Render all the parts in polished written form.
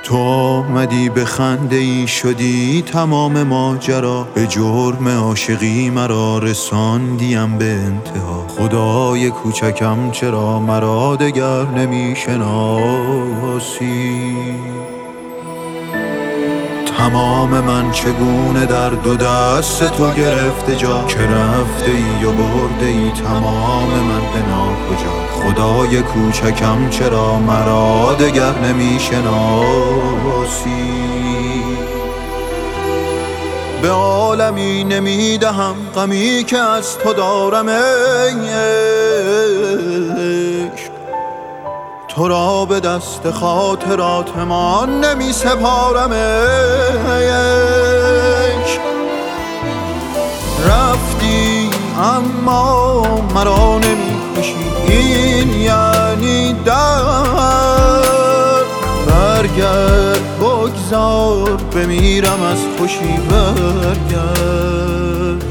تو آمدی به خنده ای شدی تمام ماجرا، به جرم عاشقی مرا رساندیم به انتها. خدای کوچکم چرا مرا دگر نمی شناسی؟ تمام من چگونه در دو دست تو گرفته جا، که رفته ای و برده ای تمام من به ناکجا. خدای کوچکم چرا مرا دگر نمی شناسی؟ به عالمی نمی دهم غمی که از تو دارم ای عشق، تو را به دست خاطرات من نمی سپارم ای عشق. رفتی اما مرا نمی کشی، این یعنی درد. برگرد بگذار بمیرم از خوشی، برگرد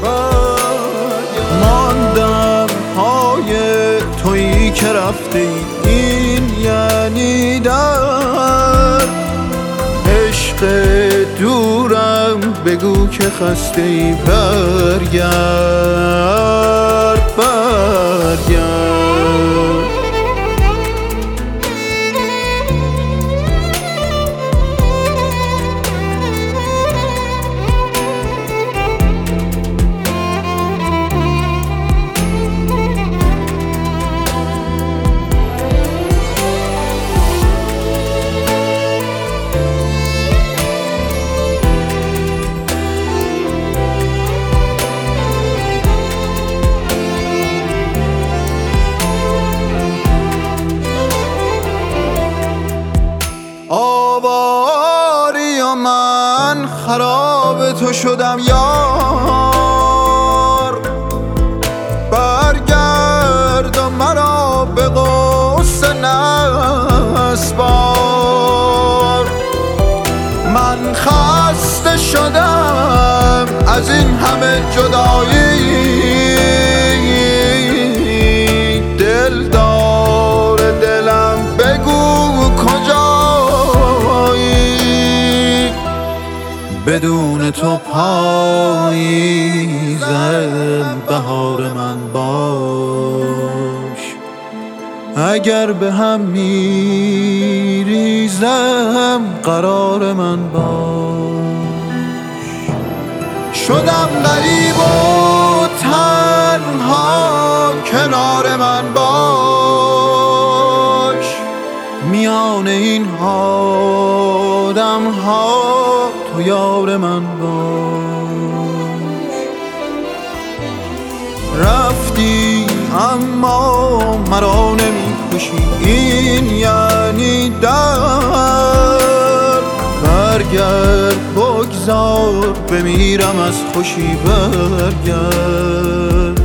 ماندم پای تویی که رفته ای، این یعنی درد. عشق دورم بگو که خسته ای، برگرد برگرد. آواری و من خراب تو شدم یار، برگرد و مرا به غصه نسپار. من خسته شدم از این همه جدایی، دلدار دلم بگو کجایی؟ بدون تو پاییزم بهار من باش، اگر به هم میریزم قرار من باش. شدم غریب و تنها کنار من باش، میان این آدم ها تو یار من باش. رفتی اما مرا نمی کشی، این یعنی درد. برگرد بگذار بمیرم از خوشی، برگرد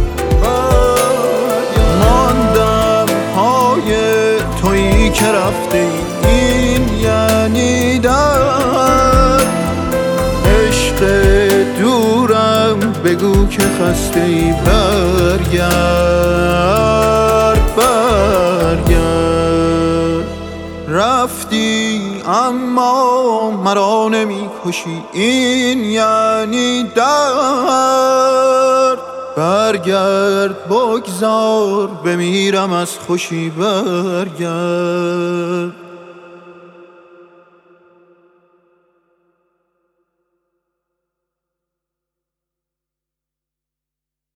ماندم پای تویی که رفته ای، این یعنی درد. عشق دورم بگو که خسته ای، برگرد برگرد. رفتی اما مرا نمی کشی، این یعنی درد. برگرد بگذار بمیرم از خوشی، برگرد.